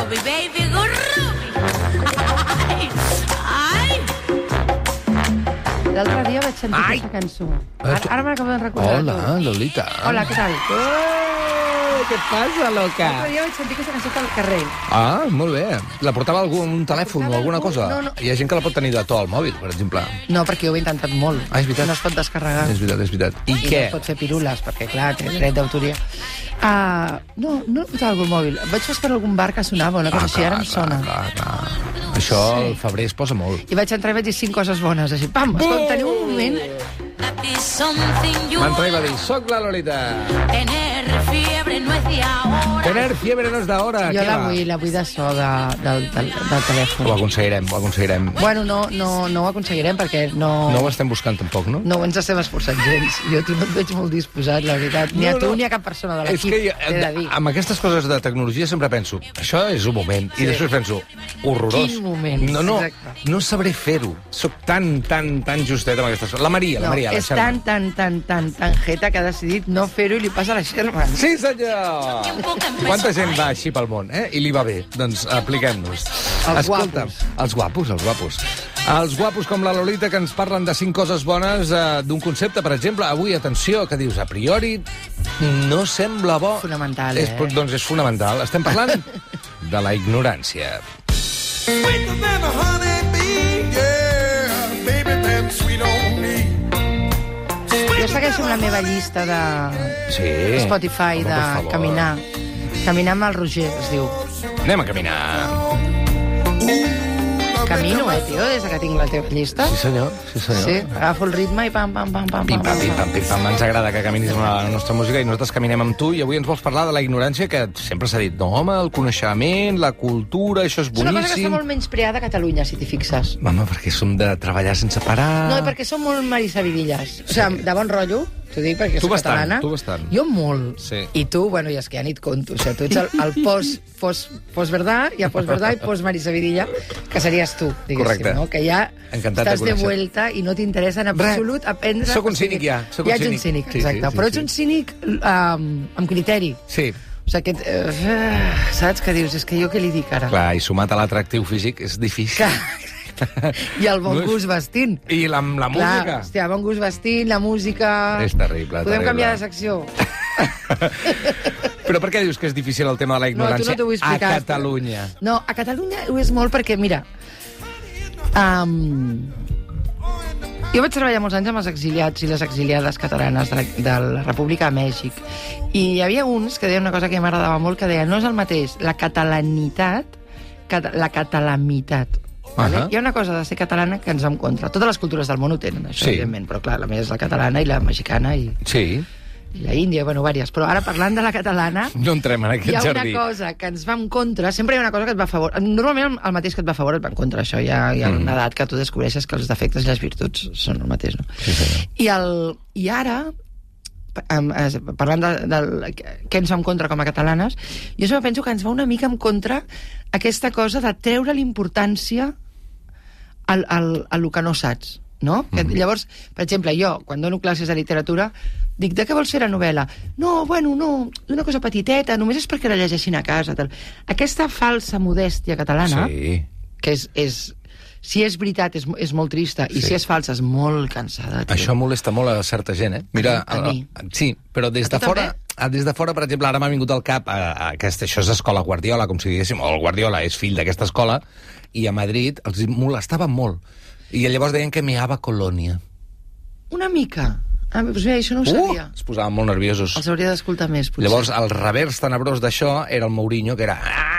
Gurrubi, baby, gurrubi. Ai! L'altre dia vaig sentir aquesta cançó. Ara m'acabo de recordar. Hola, Lolita. Hola, què tal? Què et passa, loca? L'altre dia vaig sentir aquesta cançó pel carrer. Ah, molt bé. La portava un telèfon o alguna cosa? No. Hi ha gent que la pot tenir de to al mòbil, per exemple. No, perquè jo ho he intentat molt. Ah, és veritat. No es pot descarregar. És veritat. I I què? no es pot fer pirules, perquè, clar, té dret d'autoria. No portava algun mòbil. Vaig buscar algun bar que sonava, una cosa així, ara em sona. Clar. Això al febrer es posa molt. I vaig entrar i vaig dir 5 coses bones, així, pam, escolta, teniu un moment. Va entrar i va dir, soc la Lolita. Tener fiebre no es de ahora. Tener fiebre no és d'hora. Jo la vull de so del telèfon. Ho aconseguirem. Bueno, no ho aconseguirem perquè No ho estem buscant tampoc, no? no ens estem esforçant gens. Jo tu no et veig molt disposat, la veritat. Ni a tu ni a cap persona de És l'equip, que t'he de dir. amb aquestes coses de tecnologia sempre penso, això és un moment, i després penso, horrorós. Quin moment, exacte. No sabré fer-ho. Soc tan justet amb aquestes coses. La Maria, la És Sherman. tan jeta que ha decidit no fer-ho i li passa a la Sherman. Sí, senyor! Quanta gent va així pel món, eh? I li va bé. Doncs apliquem-nos. Escolta, els guapos. Els guapos com la Lolita que ens parlen de 5 coses bones d'un concepte, per exemple, avui, atenció, que dius, a priori no sembla bo. Fonamental, Doncs és fonamental. Estem parlant de la ignorància. Jo segueixo amb la meva llista de Spotify de caminar. Caminar amb el Roger, es diu. Anem a caminar. Camino, tio, des que tinc la teva llista. Sí, senyor. Sí, agafo el ritme i pam. Pim-pam. Ens agrada que caminis amb la nostra música i nosaltres caminem amb tu i avui ens vols parlar de la ignorància que sempre s'ha dit, no, home, el coneixement, la cultura, això és És una cosa que boníssim. està molt menyspreada a Catalunya, si t'hi fixes. Home, perquè som de treballar sense parar. No, i perquè som molt marisabidilles. O sigui, de bon rotllo, t'ho dic perquè soc catalana. Tu bastant. Jo molt. Sí. I tu, bueno, i és que ja ni et conto. O sigui, tu ets el post-verdad, i post-verdad i post-marisabidilla, que series tu, diguéssim. Correcte. No? Que ja Encantat estàs de conèixer. vuelta i no t'interessa en absolut aprendre... Soc un cínic ja. Ja ets un cínic, exacte. Sí, Però ets un cínic amb criteri. Sí. O sigui, saps què dius? És que jo què li dic ara? Clar, i sumat a l'atractiu físic és difícil. I el bon gust vestint. I la música. Clar, hòstia, bon gust vestint, la música... És terrible, Podem canviar de secció? Però per què dius que és difícil el tema de la ignorància no t'ho vull explicar. a Catalunya? No, a Catalunya ho és molt perquè, mira... jo vaig treballar molts anys amb els exiliats i les exiliades catalanes de la República de Mèxic. I hi havia uns que deien una cosa que m'agradava molt, que deien, no és el mateix la catalanitat que la catalamitat. Vale? Hi ha una cosa de ser catalana que ens va en contra. Totes les cultures del món ho tenen, això, evidentment, però clar, la meva és la catalana i la mexicana i la índia, bueno, vàries. Però ara, parlant de la catalana... No entrem en aquest jardí. Hi ha una cosa que ens va en contra, sempre hi ha una cosa que et va a favor. Normalment el mateix que et va a favor et va en contra, això. Hi ha una edat que tu descobreixes que els defectes i les virtuts són el mateix, no? Sí, I ara, parlant de què ens va en contra com a catalanes, jo sempre penso que ens va una mica en contra aquesta cosa de treure l'importància a lo que no saps, no? Llavors, per exemple, jo, quan dono classes de literatura, dic, de què vols fer la novel·la? No, bueno, no, d'una cosa petiteta, només és perquè la llegeixin a casa. Tal. Aquesta falsa modèstia catalana, que si és veritat és molt trista, i si és falsa és molt cansada. Tio. Això molesta molt a certa gent, eh? Mira, a mi. Sí, però des de fora... Des de fora, per exemple, ara m'ha vingut al cap això és escola Guardiola, com si diguéssim, o el Guardiola és fill d'aquesta escola, i a Madrid els molestaven molt. I llavors deien que meava colònia. Una mica. Doncs mira, això no ho sabia. Es posaven molt nerviosos. Els hauria d'escoltar més, potser. Llavors, el revers tenebrós d'això era el Mourinho, que era...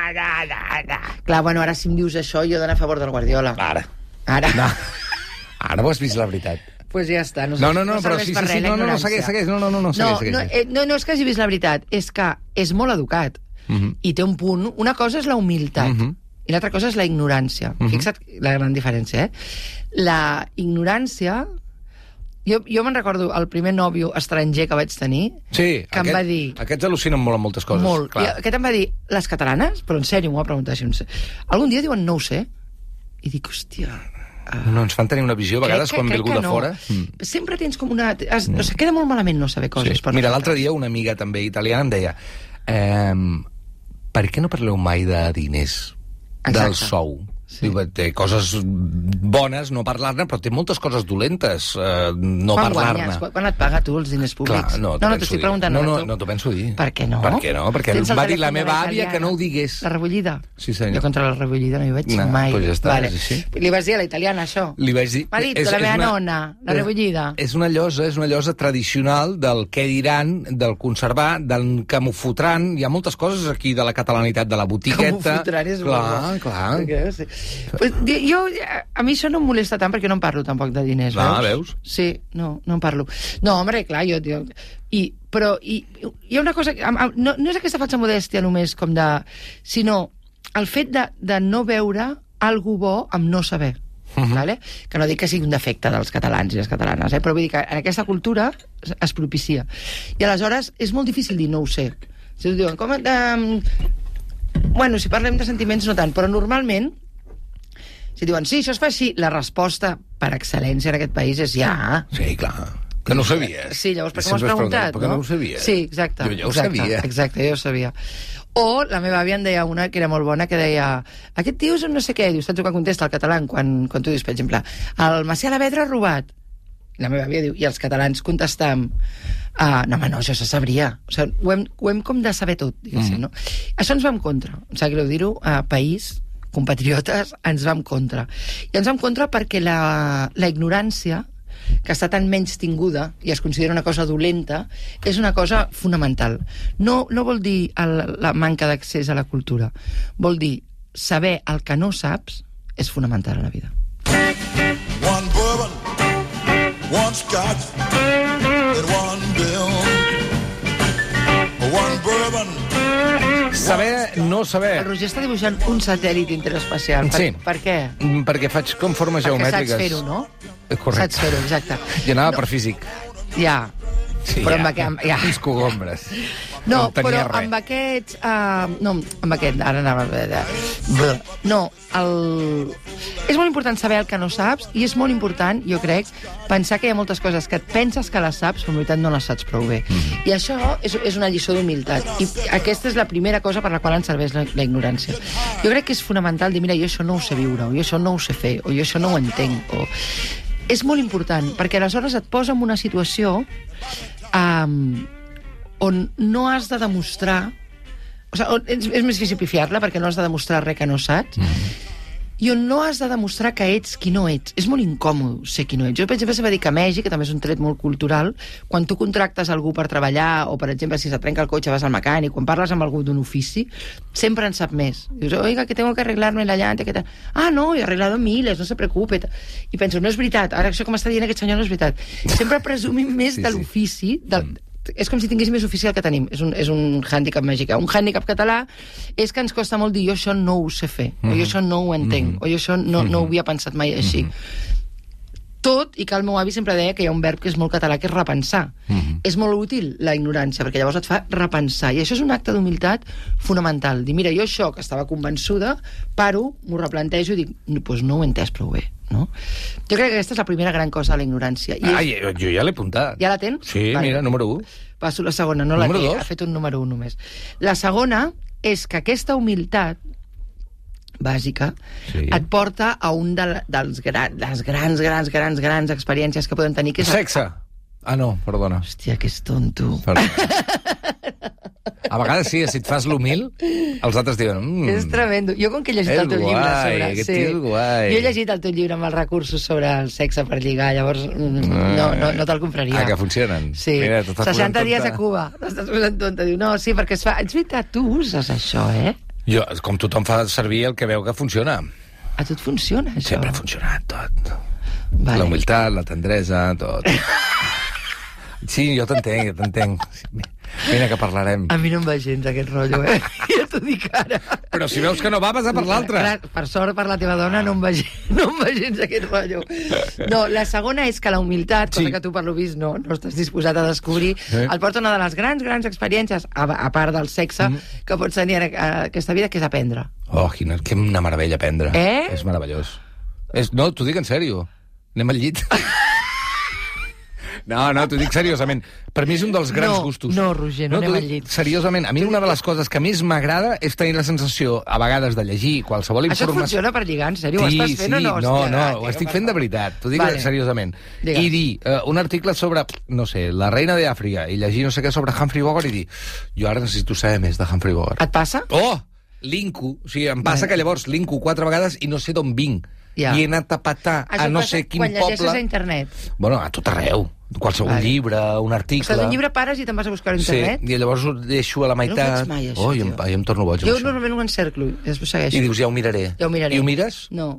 Clar, bueno, ara si em dius això, jo dono a favor del Guardiola. Ara. No. Ara ho has vist, la veritat. Pues ja està. No, però sí, segueix. No, és que hagi vist la veritat, és que és molt educat. I té un punt... Una cosa és la humilitat, i l'altra cosa és la ignorància. Fixa't la gran diferència, La ignorància... Jo me'n recordo el primer nòvio estranger que vaig tenir, que em va dir... Aquests al·lucinen molt en moltes coses. Molt. I aquest em va dir, les catalanes? Però en sèrio, m'ho va preguntar així. Algun dia diuen, no ho sé. I dic, hòstia... No, ens fan tenir una visió, a vegades, quan hem vingut de fora. Sempre tens com una... O sigui, queda molt malament no saber coses. Mira, l'altre dia una amiga també italiana em deia per què no parleu mai de diners? Del sou? Sí. Diu, té coses bones no parlar-ne, però té moltes coses dolentes no parlar-ne. Quan et paga tu els diners públics? Clar, no t'estic preguntant. No t'ho penso dir. Per què no? Per què no? Perquè va dir la meva àvia que no ho digués. La rebollida? Sí, senyor. Jo contra la rebollida no hi vaig mai. Pues ja està, vale. és així. Li vas dir a la italiana, això? Li vaig dir... M'ha dit la meva nona, la rebollida. És una llosa tradicional del què diran, del conservar, del que m'ho fotran. Hi ha moltes coses aquí de la catalanitat, de la botiqueta. Com ho fotran és clar, clar. Sí. A mi això no em molesta tant perquè no em parlo tampoc de diners, veus? Sí, no em parlo. No, home, clar, però hi ha una cosa... No és aquesta falsa modèstia només com de... sinó el fet de no veure algú bo amb no saber. Vale? Que no dic que sigui un defecte dels catalans i les catalanes, però vull dir que en aquesta cultura es propicia. I aleshores és molt difícil dir no ho sé. Si diuen, bueno, si parlem de sentiments no tant, però normalment si diuen, sí, això es fa així, la resposta per excel·lència en aquest país és ja. Sí, clar. Que no ho sabies. Sí, llavors, per què m'ho has preguntat? Perquè no ho sabies. Sí, exacte. Jo ja ho sabia. Exacte, jo ho sabia. O la meva àvia en deia una que era molt bona, que deia, aquest tio és un no sé què, dius, saps el que contesta el català quan tu dius, per exemple, el Macià Alavedra ha robat. I la meva àvia diu, i els catalans contestam, no, home, no, això se sabria. O sigui, ho hem com de saber tot, diguéssim, no? Això ens va en contra. Em sap greu dir-ho, país, compatriotes, ens va en contra. I ens va en contra perquè la ignorància, que està tan menys tinguda i es considera una cosa dolenta, és una cosa fonamental. No vol dir la manca d'accés a la cultura. Vol dir saber el que no saps és fonamental a la vida. One bourbon, one scotch, and one bill. One bourbon. Saber, no saber. El Roger està dibuixant un satèl·lit interespacial. Sí. Per què? Perquè faig com formes geomètriques. Perquè saps fer-ho, no? Correcte. Saps fer-ho, exacte. Jo anava per físic. Ja. Sí, però ja. Uns cogombres. No, però amb aquests... no, amb aquest... Ara anava... No, és molt important saber el que no saps i és molt important, jo crec, pensar que hi ha moltes coses que et penses que les saps, però en veritat no les saps prou bé. I això és una lliçó d'humilitat. I aquesta és la primera cosa per la qual ens serveix la ignorància. Jo crec que és fonamental dir, mira, jo això no ho sé viure, o jo això no ho sé fer, o jo això no ho entenc, o... És molt important, perquè aleshores et posa en una situació on no has de demostrar... O sigui, és més difícil pifiar-la perquè no has de demostrar res que no saps, i on no has de demostrar que ets qui no ets. És molt incòmode ser qui no ets. Jo, per exemple, dir que a Mèxic, que també és un tret molt cultural, quan tu contractes algú per treballar, o, per exemple, si se't trenca el cotxe vas al mecànic, quan parles amb algú d'un ofici, sempre en sap més. Dius, oiga, que tengo que arreglarme la llanta, que tal. Ah, no, he arreglado miles, no se preocupe. I penso, no és veritat, ara això que m'està dient aquest senyor no és veritat. Sempre presumim més de l'ofici, és com si tinguéssim més oficial que tenim. És un hàndicap mexicà. Un hàndicap català és que ens costa molt dir jo això no ho sé fer, o jo això no ho entenc, o jo això no ho havia pensat mai així. Tot, i que el meu avi sempre deia que hi ha un verb que és molt català, que és repensar. És molt útil la ignorància, perquè llavors et fa repensar. I això és un acte d'humilitat fonamental. Dir, mira, jo això que estava convençuda, paro, m'ho replantejo i dic, doncs no ho he entès prou bé. No? Jo crec que aquesta és la primera gran cosa de la ignorància. Jo ja l'he apuntat. Ja la tens? Sí, vale. Mira, número 1. Passo la segona, no número la té, ha fet un número 1 només. La segona és que aquesta humilitat bàsica et porta a un de les grans experiències que poden tenir, que és... Sexe! Ah, no, perdona. Hòstia, que és tonto. A vegades sí, si et fas l'humil, els altres diuen... És tremendo. Jo, com que he llegit el teu llibre sobre... Aquest tio és guai. Jo he llegit el teu llibre amb els recursos sobre el sexe per lligar, llavors no te'l compraria. Que funcionen. Sí. Mira, 60 dies a Cuba. T'estàs posant tonta. Diu, no, sí, perquè es fa... És veritat, tu uses això, Jo, com tothom fa servir el que veu que funciona. A tu et funciona, això? Sempre ha funcionat, tot. Vale. La humilitat, la tendresa, tot. Sí, jo t'entenc. Vine, que parlarem. A mi no em va gens aquest rotllo, ja t'ho dic ara. Però si veus que no va, vas a per l'altre. Per sort, per la teva dona, no em va gens aquest rotllo. No, la segona és que la humilitat, cosa que tu per lo vist no estàs disposat a descobrir, et porta una de les grans experiències, a part del sexe, que pots tenir en aquesta vida, que és aprendre. Oh, que una meravella aprendre. És meravellós. No, t'ho dic en sèrio. Anem al llit. No, t'ho dic seriosament. Per mi és un dels grans gustos. No, Roger, no anem t'ho al dic llit. seriosament. A mi una de les coses que més m'agrada és tenir la sensació, a vegades, de llegir qualsevol Això et informació... funciona per lligar, en sèrio? Ho estàs fent o no? No, Hòstia, ho estic fent de veritat. T'ho dic seriosament. Digues. I dir un article sobre, no sé, la reina d'Àfrica, i llegir no sé què sobre Humphrey Bogart i dir, jo ara necessito saber més de Humphrey Bogart. Et passa? Oh! Linko. O sigui, em passa que llavors linko 4 vegades i no sé d'on vinc. Ja. I he anat a petar a no sé quin poble... Quan llegeixes a internet. Bueno, a tot arreu. Qualsevol llibre, un article... O sigui, d'un llibre pares i te'n vas a buscar a internet? Sí, i llavors ho deixo a la meitat. No ho faig mai, això, i em torno boig. Jo normalment ho encerclo i després segueixo. I dius, ja ho miraré. Ja ho miraré. I ho mires? No.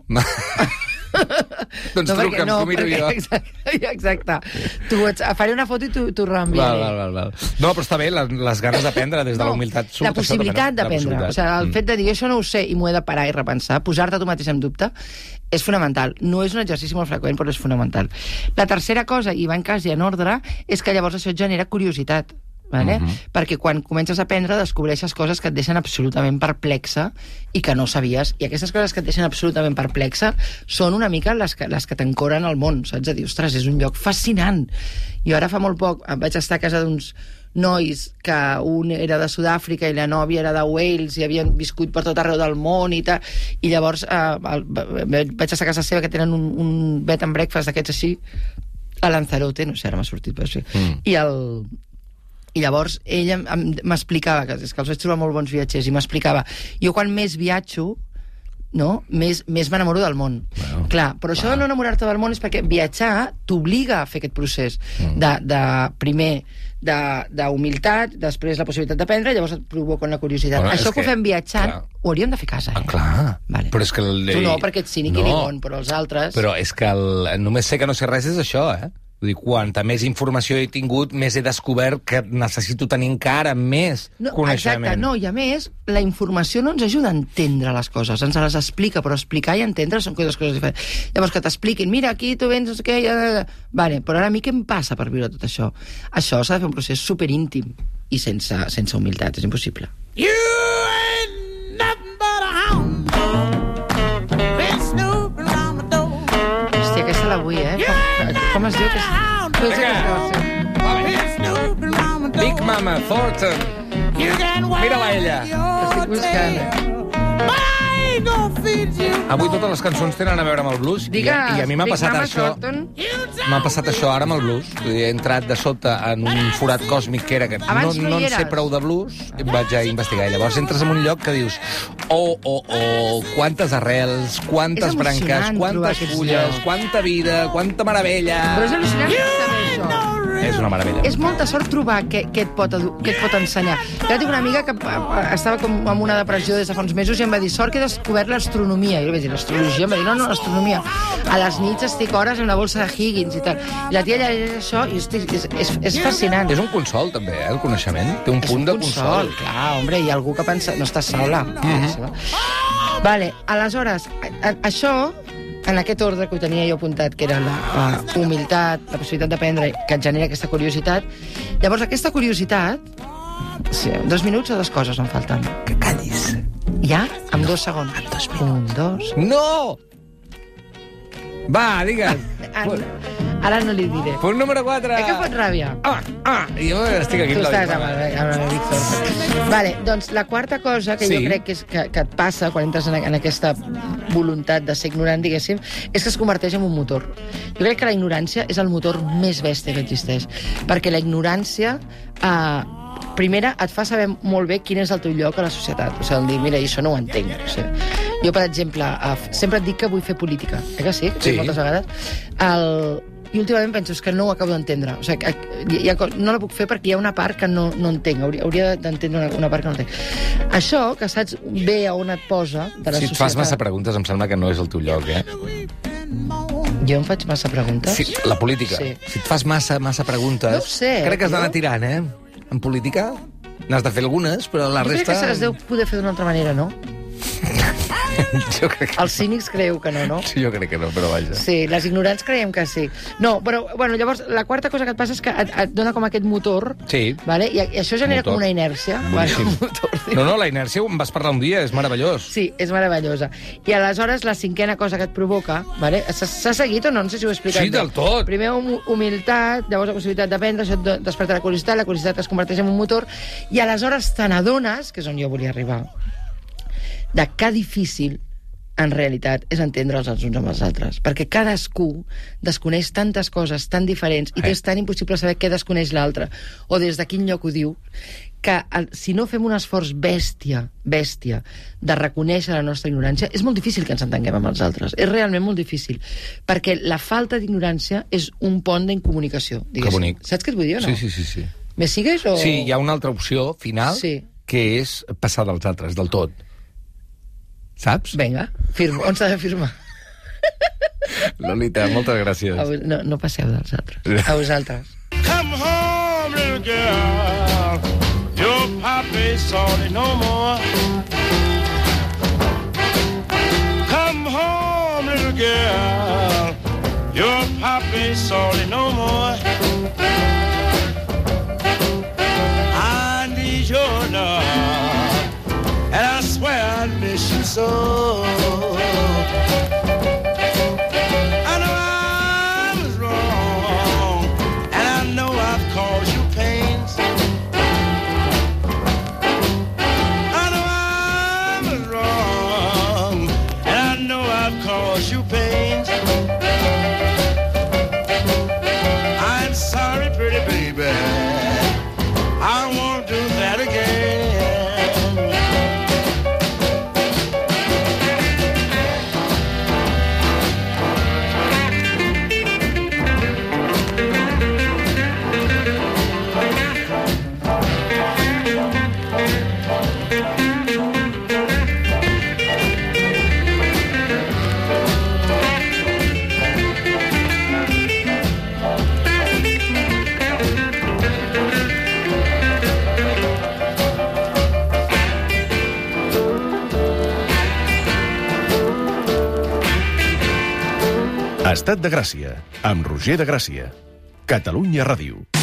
Doncs truca'm, que ho miro jo. Exacte. Faré una foto i t'ho reenviaré. Val. No, però està bé, les ganes d'aprendre des de la humilitat. La possibilitat d'aprendre. O sigui, el fet de dir, això no ho sé i m'ho he de parar i repensar, posar-te tu mateix en dubte, és fonamental. No és un exercici molt freqüent, però és fonamental. La tercera cosa, i va en quasi en ordre, és que llavors això et genera curiositat. Vale? Perquè quan comences a aprendre descobreixes coses que et deixen absolutament perplexa i que no sabies, i aquestes coses que et deixen absolutament perplexa són una mica les que t'encoren al món, saps? De dir, ostres, és un lloc fascinant. Jo ara fa molt poc vaig estar a casa d'uns nois que un era de Sud-àfrica i la nòvia era de Wales i havien viscut per tot arreu del món i tal, i llavors vaig estar a casa seva, que tenen un bed and breakfast d'aquests així a Lanzarote, no sé, ara m'ha sortit però sí. I llavors ella m'explicava, que és que els vaig trobar molt bons viatgers, i m'explicava, jo quan més viatjo, no? més m'enamoro del món. Bueno, clar, però això de no enamorar-te del món és perquè viatjar t'obliga a fer aquest procés primer d'humilitat, després la possibilitat d'aprendre, llavors et provoca una curiositat. Bueno, això que ho fem viatjant, ho hauríem de fer a casa. Clar, vale. Però és que... Tu no, perquè ets cínic i bon, però els altres... Però és que només sé que no sé res és això, Vull dir, quanta més informació he tingut, més he descobert que necessito tenir encara més coneixement. Exacte, no, i a més, la informació no ens ajuda a entendre les coses, ens les explica, però explicar i entendre són dues coses diferents. Llavors, que t'expliquin, mira, aquí tu vens, no sé què... Vale, però ara a mi què em passa per viure tot això? Això s'ha de fer un procés superíntim i sense humilitat, és impossible. You ain't nothing but a hound. Been snooping around my door. Hòstia, aquesta la vull, Com es diu? Big Mama Thornton. Mira-la, ella. Estic buscant. Avui totes les cançons tenen a veure amb el blues. Digues, I a mi m'ha passat això. M'ha passat això ara amb el blues. He entrat de sota en un forat còsmic que era que no en sé prou de blues, i vaig a investigar. Llavors entres en un lloc que dius quantes arrels, quantes branques, quantes fulles, quanta vida, quanta meravella. Però és al·lucinant saber això. És una meravella. És molta sort trobar què et pot ensenyar. Jo tinc una amiga que estava com amb una depressió des de fa uns mesos i em va dir, sort que he descobert l'astronomia. I jo vaig dir, l'astrologia? Em va dir, no, l'astronomia. A les nits estic hores amb la bolsa de Higgins i tal. I la tia llegeix això i és fascinant. És un consol, també, el coneixement. Té un punt de consol. Clar, hombre, hi ha algú que pensa... No estàs sola. Vale, aleshores, això... En aquest ordre que ho tenia jo apuntat, que era la humilitat, la possibilitat d'aprendre, que et genera aquesta curiositat. Llavors, aquesta curiositat... Sí, 2 minuts o 2 coses em falten? Que callis. Ja? Amb 2 segons. Amb 2 minuts. 1, 2... No! Va, digues. Ara no li diré. Punt número 4. Que fot ràbia. Jo estic aquí. Tu estàs amb el Víctor. Vale, doncs la quarta cosa que jo crec que et passa quan entres en aquesta voluntat de ser ignorant, diguéssim, és que es converteix en un motor. Jo crec que la ignorància és el motor més bèstia que existeix. Perquè la ignorància... primera, et fa saber molt bé quin és el teu lloc a la societat. O sigui, el dir, mira, això no ho entenc. O sigui, jo, per exemple, sempre et dic que vull fer política. Que sí? Sí. Moltes vegades. I últimament penso que no ho acabo d'entendre. O sigui, no la puc fer perquè hi ha una part que no entenc. Hauria d'entendre una part que no entenc. Això, que saps bé a on et posa de la societat... Si et fas massa preguntes, em sembla que no és el teu lloc, Jo em faig massa preguntes? Sí, la política. Sí. Si et fas massa preguntes... No ho sé. Crec que has d'anar tirant, En política n'has de fer algunes, però la resta... Jo crec que es deu poder fer d'una altra manera, no? Jo crec que... Els cínics creieu que no, no? Sí, jo crec que no, però vaja. Sí, les ignorants creiem que sí. No, però, bueno, llavors, la quarta cosa que et passa és que et dona com aquest motor, Sí. vale? I això genera Motor. com una inèrcia. Boníssim. Un motor, sí. No, la inèrcia em vas parlar un dia, és meravellós. Sí, és meravellosa. I aleshores, la cinquena cosa que et provoca, vale? S'ha seguit o no? No sé si ho he explicat Sí, bé. del tot. Primer, humilitat, llavors la possibilitat d'aprendre, això et desperta la curiositat es converteix en un motor, i aleshores te n'adones, que és on jo volia arribar, de que difícil en realitat és entendre'ls els uns amb els altres, perquè cadascú desconeix tantes coses tan diferents i és tan impossible saber què desconeix l'altre o des de quin lloc ho diu, que si no fem un esforç bèstia de reconèixer la nostra ignorància, és molt difícil que ens entenguem amb els altres. És realment molt difícil, perquè la falta d'ignorància és un pont d'incomunicació, Que bonic. Saps què et vull dir o no? Sí. Me sigues o...? Sí, hi ha una altra opció final, Sí. que és passar dels altres, del tot. Saps? Vinga, firmo. On s'ha de firmar? Lolita, moltes gràcies. No passeu dels altres. A vosaltres. Come home, little girl. Your papa's sorry no more. Come home, little girl. Your papa's sorry no more. I need your love, and I swear I miss you so. I know I was wrong, and I know I've caused you pains. I know I was wrong, and I know I've caused you pains. I'm sorry, pretty baby, I won't do that again. Estat de Gràcia, amb Roger de Gràcia. Catalunya Ràdio.